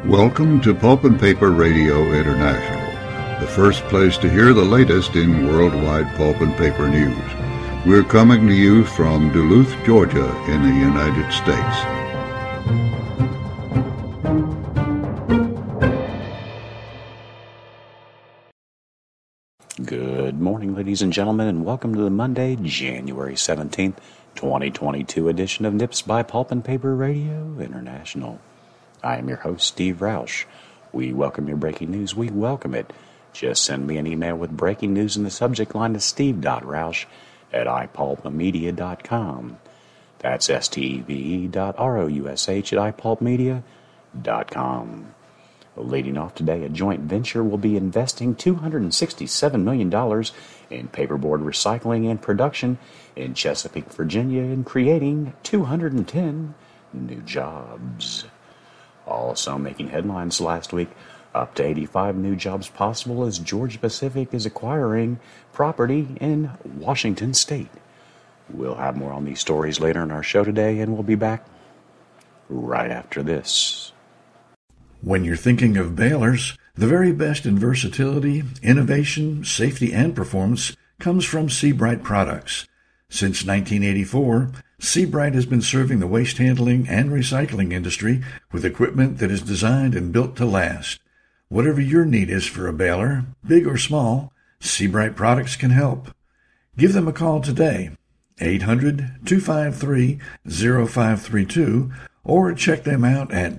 Welcome to Pulp and Paper Radio International, the first place to hear the latest in worldwide pulp and paper news. We're coming to you from Duluth, Georgia, in the United States. Good morning, ladies and gentlemen, and welcome to the Monday, January 17th, 2022 edition of Nips by Pulp and Paper Radio International. I am your host, Steve Roush. We welcome your breaking news. We welcome it. Just send me an email with breaking news in the subject line to steve.roush@ipulpmedia.com. That's steve.roush@ipulpmedia.com. Leading off today, a joint venture will be investing $267 million in paperboard recycling and production in Chesapeake, Virginia, and creating 210 new jobs. Also making headlines last week, up to 85 new jobs possible as Georgia Pacific is acquiring property in Washington State. We'll have more on these stories later in our show today, and we'll be back right after this. When you're thinking of balers, the very best in versatility, innovation, safety, and performance comes from Seabright Products. Since 1984, Seabright has been serving the waste handling and recycling industry with equipment that is designed and built to last. Whatever your need is for a baler, big or small, Seabright Products can help. Give them a call today, 800-253-0532, or check them out at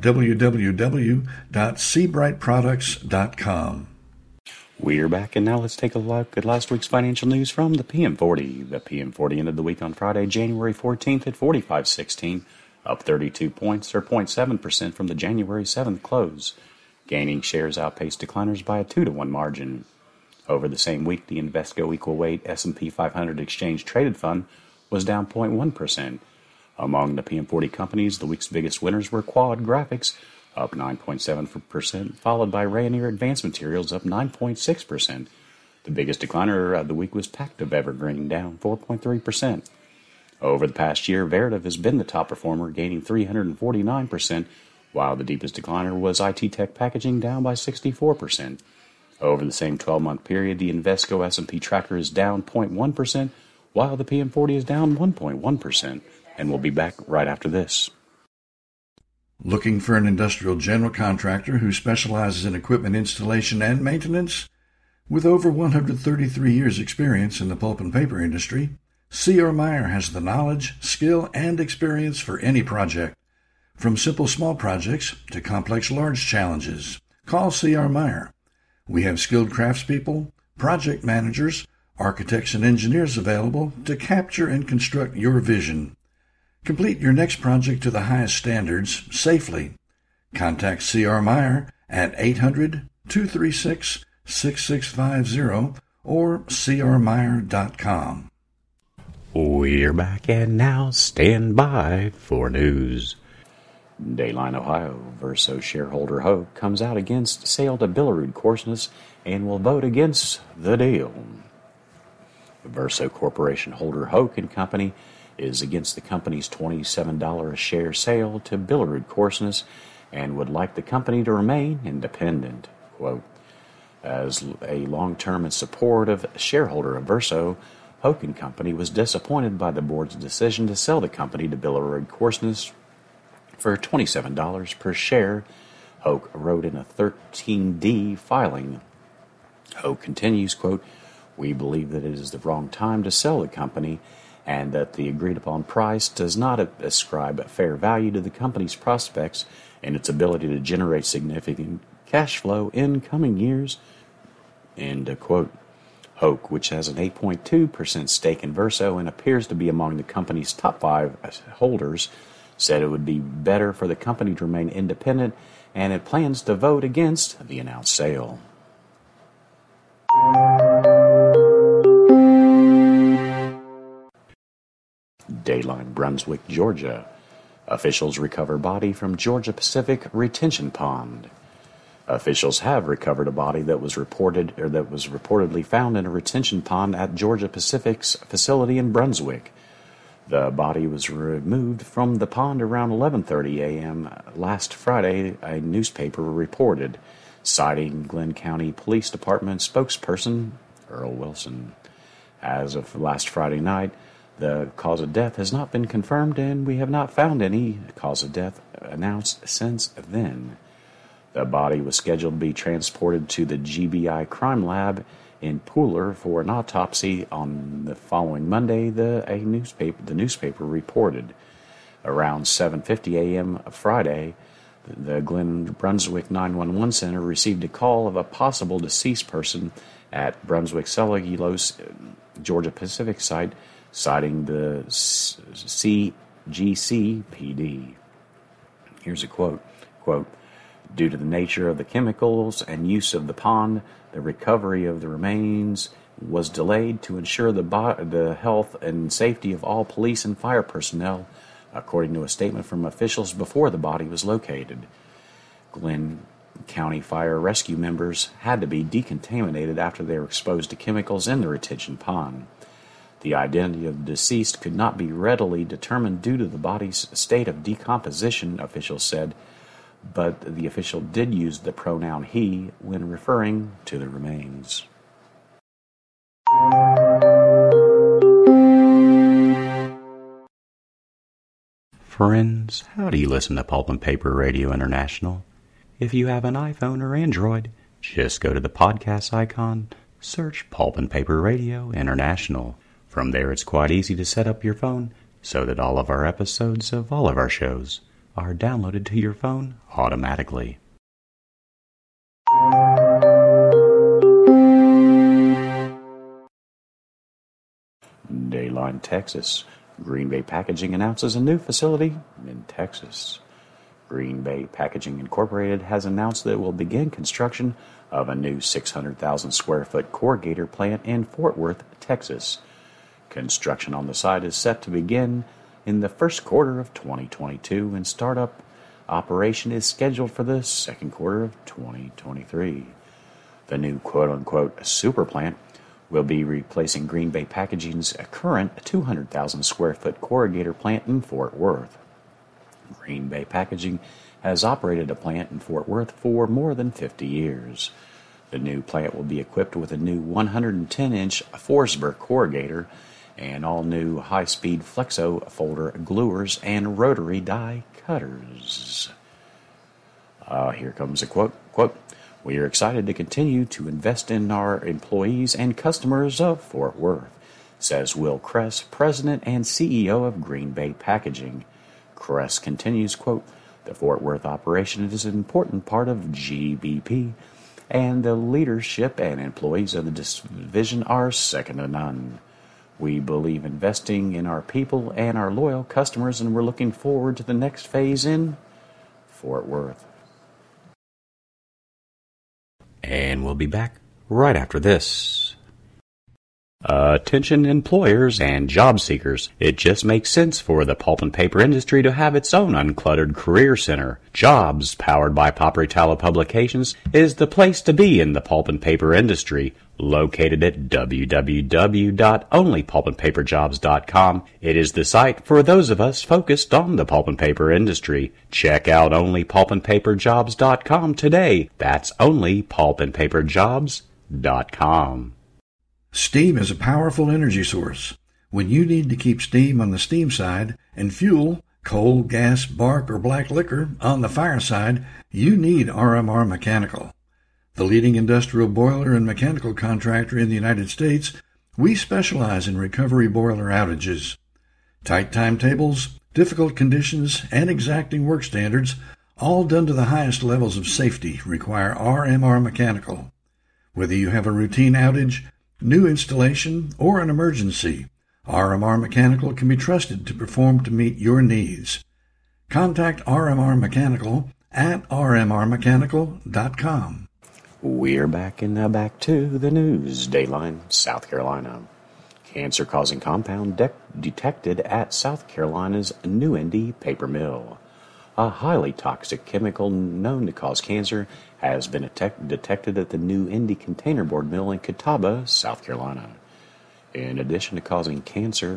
www.seabrightproducts.com. We're back, and now let's take a look at last week's financial news from the PM40. The PM40 ended the week on Friday, January 14th at 45.16, up 32 points or 0.7% from the January 7th close. Gaining shares outpaced decliners by a 2-to-1 margin. Over the same week, the Invesco Equal Weight S&P 500 Exchange Traded Fund was down 0.1%. Among the PM40 companies, the week's biggest winners were Quad Graphics, up 9.7%, followed by Rayonier Advanced Materials, up 9.6%. The biggest decliner of the week was Pactiv Evergreen, down 4.3%. Over the past year, Veritiv has been the top performer, gaining 349%, while the deepest decliner was IT Tech Packaging, down by 64%. Over the same 12-month period, the Invesco S&P tracker is down 0.1%, while the PM40 is down 1.1%. And we'll be back right after this. Looking for an industrial general contractor who specializes in equipment installation and maintenance? With over 133 years' experience in the pulp and paper industry, C.R. Meyer has the knowledge, skill, and experience for any project. From simple small projects to complex large challenges, call C.R. Meyer. We have skilled craftspeople, project managers, architects, and engineers available to capture and construct your vision. Complete your next project to the highest standards safely. Contact C.R. Meyer at 800-236-6650 or crmeyer.com. We're back, and now stand by for news. Dayline, Ohio, Verso shareholder Hoke comes out against sale to Billerud-Korsnäs and will vote against the deal. Verso Corporation holder Hoke and Company is against the company's $27 a share sale to Billerud-Korsnäs and would like the company to remain independent. Quote, as a long-term and supportive shareholder of Verso, Hoke & Company was disappointed by the board's decision to sell the company to Billerud-Korsnäs for $27 per share, Hoke wrote in a 13D filing. Hoke continues, quote, we believe that it is the wrong time to sell the company and that the agreed-upon price does not ascribe fair value to the company's prospects and its ability to generate significant cash flow in coming years. End quote. Hoke, which has an 8.2% stake in Verso and appears to be among the company's top 5 holders, said it would be better for the company to remain independent, and it plans to vote against the announced sale. Dayline, Brunswick, Georgia. Officials recover body from Georgia Pacific retention pond. Officials have recovered a body that was reportedly found in a retention pond at Georgia Pacific's facility in Brunswick. The body was removed from the pond around 11:30 a.m. last Friday, a newspaper reported, citing Glenn County Police Department spokesperson Earl Wilson. As of last Friday night, the cause of death has not been confirmed, and we have not found any cause of death announced since then. The body was scheduled to be transported to the GBI Crime Lab in Pooler for an autopsy on the following Monday, the newspaper reported. Around 7:50 a.m. Friday, the Glen Brunswick 911 Center received a call of a possible deceased person at Brunswick Cellulose, Georgia Pacific site, citing the CGC PD. Here's a quote, "Due to the nature of the chemicals and use of the pond, the recovery of the remains was delayed to ensure the health and safety of all police and fire personnel, according to a statement from officials before the body was located. Glenn County Fire Rescue members had to be decontaminated after they were exposed to chemicals in the retention pond. The identity of the deceased could not be readily determined due to the body's state of decomposition," officials said, but the official did use the pronoun he when referring to the remains. Friends, how do you listen to Pulp and Paper Radio International? If you have an iPhone or Android, just go to the podcast icon, search Pulp and Paper Radio International. From there, it's quite easy to set up your phone so that all of our episodes of all of our shows are downloaded to your phone automatically. Dayline, Texas. Green Bay Packaging announces a new facility in Texas. Green Bay Packaging Incorporated has announced that it will begin construction of a new 600,000 square foot corrugator plant in Fort Worth, Texas. Construction on the site is set to begin in the first quarter of 2022, and startup operation is scheduled for the second quarter of 2023. The new quote-unquote super plant will be replacing Green Bay Packaging's current 200,000 square foot corrugator plant in Fort Worth. Green Bay Packaging has operated a plant in Fort Worth for more than 50 years. The new plant will be equipped with a new 110-inch Forsberg corrugator and all new high-speed flexo folder gluers and rotary die cutters. Here comes a quote. "We are excited to continue to invest in our employees and customers of Fort Worth," says Will Kress, President and CEO of Green Bay Packaging. Kress continues, quote, "The Fort Worth operation is an important part of GBP, and the leadership and employees of the division are second to none. We believe investing in our people and our loyal customers, and we're looking forward to the next phase in Fort Worth." And we'll be back right after this. Attention employers and job seekers. It just makes sense for the pulp and paper industry to have its own uncluttered career center. Jobs, powered by Paperitalo Publications, is the place to be in the pulp and paper industry. Located at www.onlypulpandpaperjobs.com, it is the site for those of us focused on the pulp and paper industry. Check out onlypulpandpaperjobs.com today. That's onlypulpandpaperjobs.com. Steam is a powerful energy source. When you need to keep steam on the steam side and fuel, coal, gas, bark, or black liquor on the fire side, you need RMR Mechanical. The leading industrial boiler and mechanical contractor in the United States, we specialize in recovery boiler outages. Tight timetables, difficult conditions, and exacting work standards, all done to the highest levels of safety, require RMR Mechanical. Whether you have a routine outage, new installation, or an emergency, RMR Mechanical can be trusted to perform to meet your needs. Contact RMR Mechanical at rmrmechanical.com. We're back to the news. Dayline, South Carolina. Cancer-causing compound detected at South Carolina's New Indy paper mill. A highly toxic chemical known to cause cancer has been detected at the New Indy Containerboard Mill in Catawba, South Carolina. In addition to causing cancer,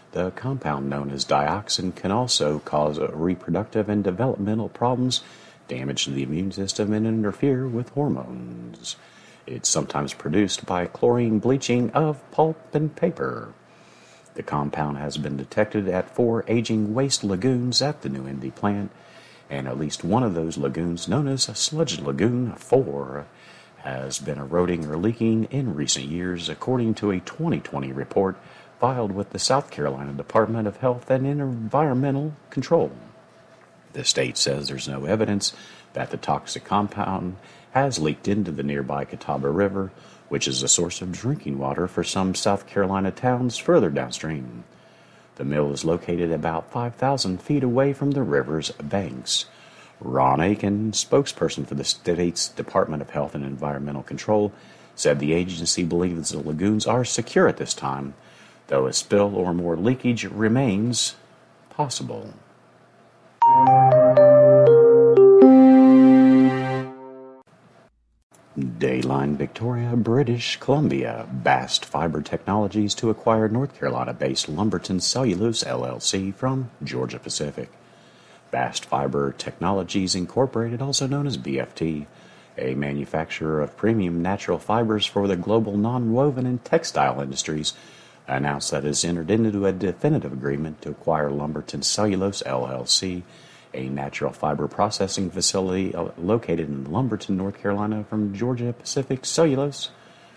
The compound known as dioxin can also cause reproductive and developmental problems, damage to the immune system, and interfere with hormones. It's sometimes produced by chlorine bleaching of pulp and paper. The compound has been detected at 4 aging waste lagoons at the New Indy plant, and at least one of those lagoons, known as Sludge Lagoon 4, has been eroding or leaking in recent years, according to a 2020 report filed with the South Carolina Department of Health and Environmental Control. The state says there's no evidence that the toxic compound has leaked into the nearby Catawba River, which is a source of drinking water for some South Carolina towns further downstream. The mill is located about 5,000 feet away from the river's banks. Ron Aiken, spokesperson for the state's Department of Health and Environmental Control, said the agency believes the lagoons are secure at this time, though a spill or more leakage remains possible. Dayline Victoria, British Columbia, Bast Fiber Technologies to acquire North Carolina-based Lumberton Cellulose LLC from Georgia Pacific. Bast Fiber Technologies Incorporated, also known as BFT, a manufacturer of premium natural fibers for the global nonwoven and textile industries, announced that it has entered into a definitive agreement to acquire Lumberton Cellulose LLC, a natural fiber processing facility located in Lumberton, North Carolina, from Georgia Pacific Cellulose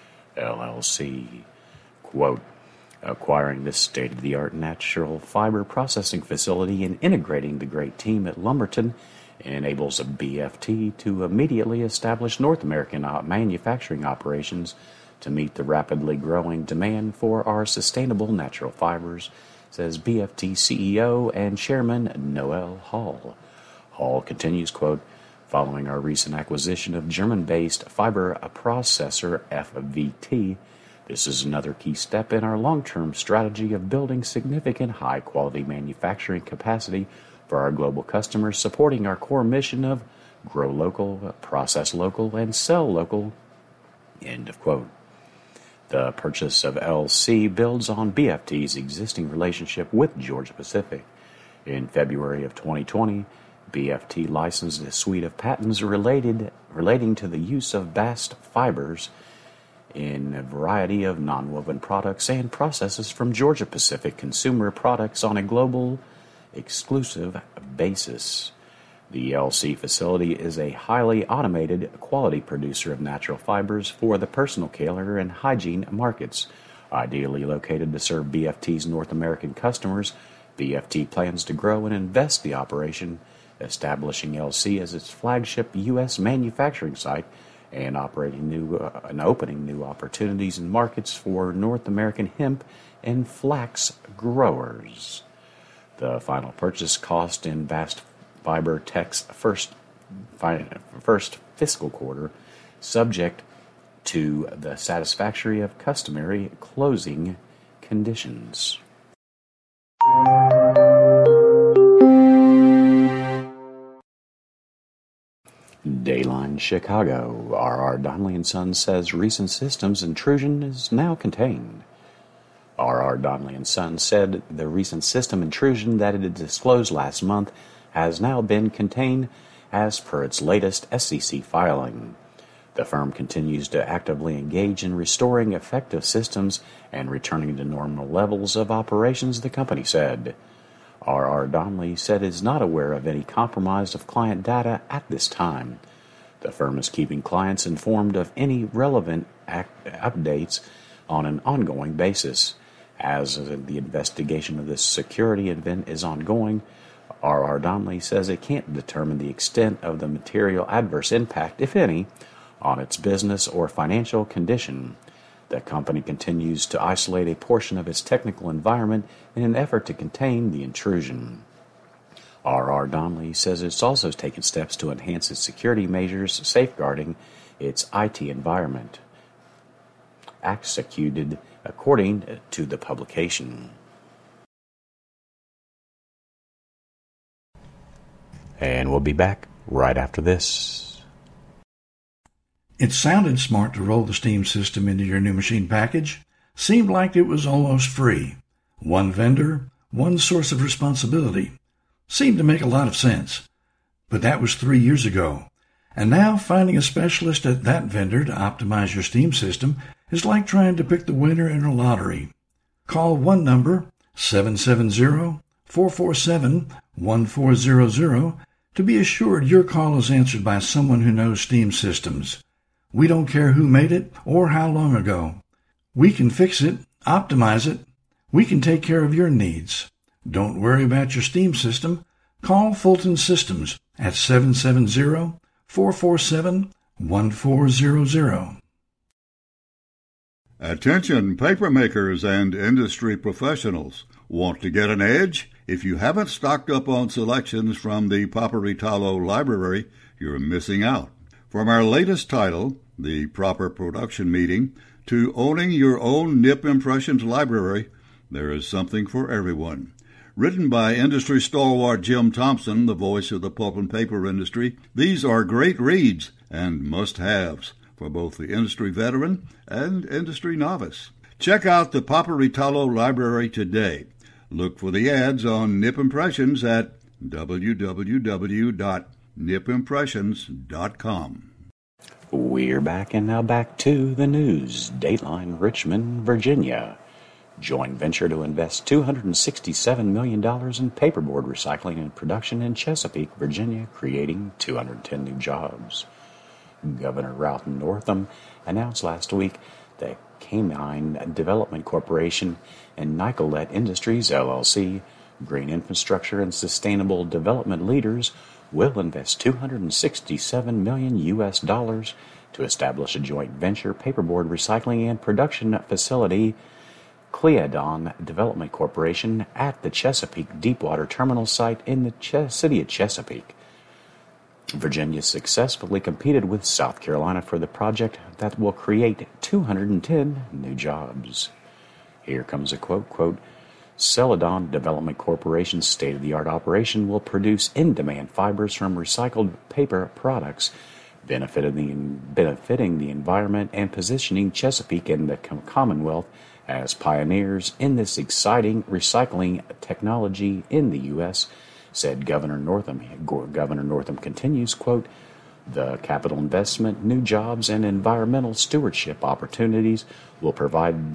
LLC. Quote, acquiring this state-of-the-art natural fiber processing facility and integrating the great team at Lumberton enables BFT to immediately establish North American manufacturing operations to meet the rapidly growing demand for our sustainable natural fibers, says BFT CEO and Chairman Noel Hall. Hall continues, quote, following our recent acquisition of German-based fiber processor FVT, this is another key step in our long-term strategy of building significant high-quality manufacturing capacity for our global customers, supporting our core mission of grow local, process local, and sell local, end of quote. The purchase of LC builds on BFT's existing relationship with Georgia Pacific. In February of 2020, BFT licensed a suite of patents relating to the use of Bast fibers in a variety of nonwoven products and processes from Georgia Pacific Consumer Products on a global exclusive basis. The LC facility is a highly automated quality producer of natural fibers for the personal care and hygiene markets. Ideally located to serve BFT's North American customers, BFT plans to grow and invest the operation, establishing LC as its flagship U.S. manufacturing site and opening new opportunities in markets for North American hemp and flax growers. The final purchase cost in Bast Fiber Tech's first fiscal quarter, subject to the satisfaction of customary closing conditions. Dayline Chicago, R.R. Donnelley & Sons says recent systems intrusion is now contained. R.R. Donnelley & Sons said the recent system intrusion that it had disclosed last month has now been contained as per its latest SEC filing. The firm continues to actively engage in restoring effective systems and returning to normal levels of operations, the company said. R.R. Donnelley said it is not aware of any compromise of client data at this time. The firm is keeping clients informed of any relevant updates on an ongoing basis. As the investigation of this security event is ongoing, R.R. Donnelley says it can't determine the extent of the material adverse impact, if any, on its business or financial condition. The company continues to isolate a portion of its technical environment in an effort to contain the intrusion. R.R. Donnelley says it's also taken steps to enhance its security measures safeguarding its IT environment, executed according to the publication. And we'll be back right after this. It sounded smart to roll the Steam system into your new machine package. Seemed like it was almost free. One vendor, one source of responsibility. Seemed to make a lot of sense. But that was 3 years ago. And now finding a specialist at that vendor to optimize your steam system is like trying to pick the winner in a lottery. Call one number, 770-447-1400, to be assured your call is answered by someone who knows steam systems. We don't care who made it or how long ago. We can fix it, optimize it. We can take care of your needs. Don't worry about your steam system. Call Fulton Systems at 770-447-1400. Attention paper makers and industry professionals. Want to get an edge? If you haven't stocked up on selections from the Paperitalo Library, you're missing out. From our latest title, The Proper Production Meeting, to owning your own Nip Impressions library, there is something for everyone. Written by industry stalwart Jim Thompson, the voice of the pulp and paper industry, these are great reads and must-haves for both the industry veteran and industry novice. Check out the Paperitalo Library today. Look for the ads on Nip Impressions at www.nipimpressions.com. We're back, and now back to the news. Dateline, Richmond, Virginia. Joint venture to invest $267 million in paperboard recycling and production in Chesapeake, Virginia, creating 210 new jobs. Governor Ralph Northam announced last week that Canine Development Corporation and Nicolet Industries, LLC, Green Infrastructure and Sustainable Development Leaders, will invest $267 million to establish a joint venture paperboard recycling and production facility, Cleodon Development Corporation, at the Chesapeake Deepwater Terminal site in the city of Chesapeake. Virginia successfully competed with South Carolina for the project that will create 210 new jobs. Here comes a quote, Celadon Development Corporation's state-of-the-art operation will produce in-demand fibers from recycled paper products, benefiting the environment and positioning Chesapeake and the Commonwealth as pioneers in this exciting recycling technology in the U.S., said Governor Northam. Governor Northam continues, quote, the capital investment, new jobs, and environmental stewardship opportunities provided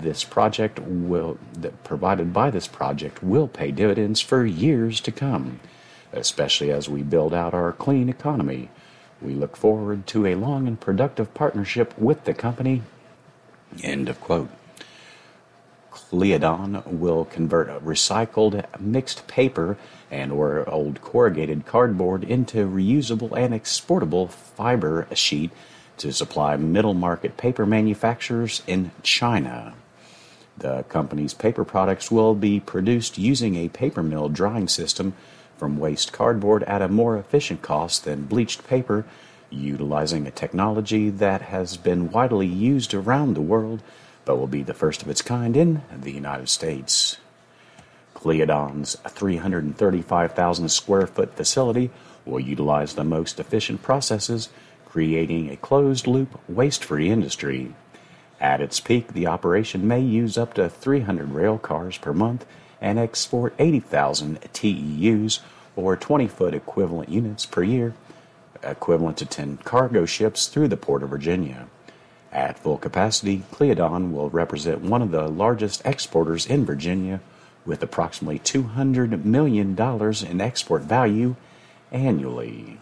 by this project will pay dividends for years to come, especially as we build out our clean economy. We look forward to a long and productive partnership with the company. End of quote. Cleodon will convert recycled mixed paper and or old corrugated cardboard into reusable and exportable fiber sheet to supply middle market paper manufacturers in China. The company's paper products will be produced using a paper mill drying system from waste cardboard at a more efficient cost than bleached paper, utilizing a technology that has been widely used around the world but will be the first of its kind in the United States. Cleodon's 335,000 square foot facility will utilize the most efficient processes, creating a closed-loop, waste-free industry. At its peak, the operation may use up to 300 rail cars per month and export 80,000 TEUs, or 20-foot equivalent units per year, equivalent to 10 cargo ships through the Port of Virginia. At full capacity, Cleodon will represent one of the largest exporters in Virginia, with approximately $200 million in export value annually.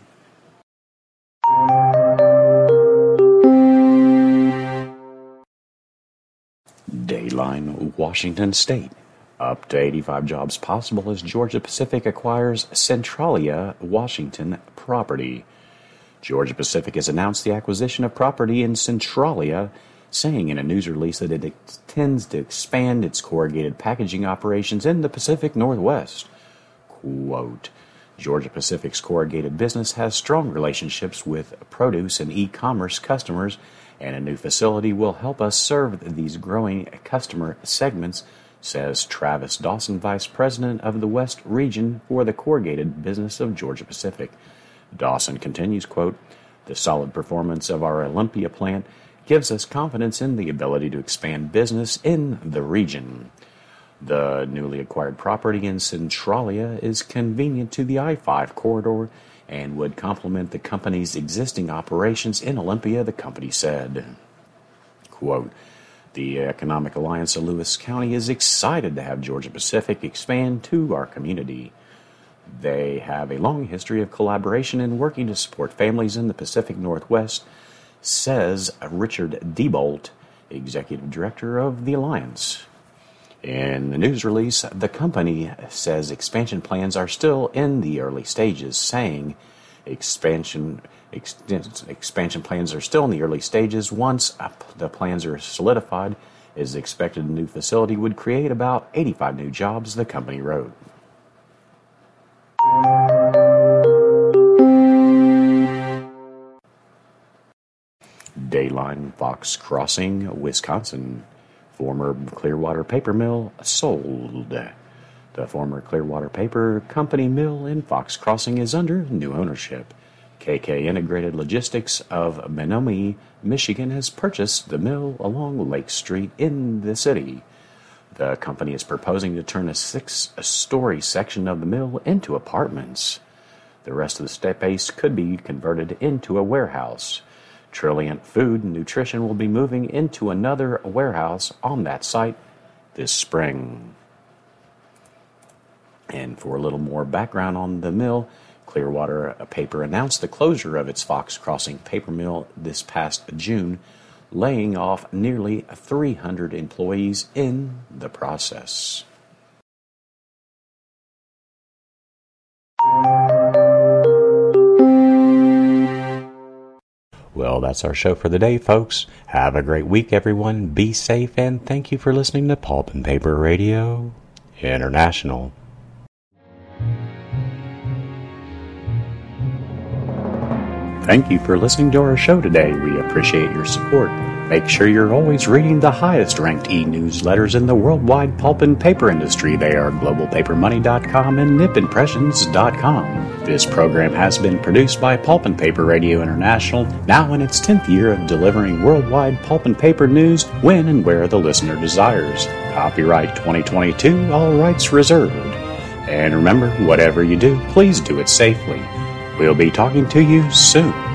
Dayline, Washington State. Up to 85 jobs possible as Georgia Pacific acquires Centralia, Washington property. Georgia Pacific has announced the acquisition of property in Centralia, saying in a news release that it intends to expand its corrugated packaging operations in the Pacific Northwest. Quote, Georgia Pacific's corrugated business has strong relationships with produce and e-commerce customers, and a new facility will help us serve these growing customer segments, says Travis Dawson, Vice President of the West Region for the corrugated business of Georgia Pacific. Dawson continues, quote, the solid performance of our Olympia plant gives us confidence in the ability to expand business in the region. The newly acquired property in Centralia is convenient to the I-5 corridor and would complement the company's existing operations in Olympia, the company said. Quote, "The Economic Alliance of Lewis County is excited to have Georgia Pacific expand to our community. They have a long history of collaboration and working to support families in the Pacific Northwest," says Richard Diebold, Executive Director of the Alliance. In the news release, the company says expansion plans are still in the early stages, saying expansion plans are still in the early stages. Once the plans are solidified, it is expected the new facility would create about 85 new jobs, the company wrote. Dayline Fox Crossing, Wisconsin. Former Clearwater Paper Mill sold. The former Clearwater Paper Company mill in Fox Crossing is under new ownership. KK Integrated Logistics of Menominee, Michigan has purchased the mill along Lake Street in the city. The company is proposing to turn a 6-story section of the mill into apartments. The rest of the space could be converted into a warehouse. Trilliant Food and Nutrition will be moving into another warehouse on that site this spring. And for a little more background on the mill, Clearwater Paper announced the closure of its Fox Crossing paper mill this past June, laying off nearly 300 employees in the process. Well, that's our show for the day, folks. Have a great week, everyone. Be safe, and thank you for listening to Pulp and Paper Radio International. Thank you for listening to our show today. We appreciate your support. Make sure you're always reading the highest-ranked e-newsletters in the worldwide pulp and paper industry. They are globalpapermoney.com and nipimpressions.com. This program has been produced by Pulp and Paper Radio International, now in its 10th year of delivering worldwide pulp and paper news when and where the listener desires. Copyright 2022, all rights reserved. And remember, whatever you do, please do it safely. We'll be talking to you soon.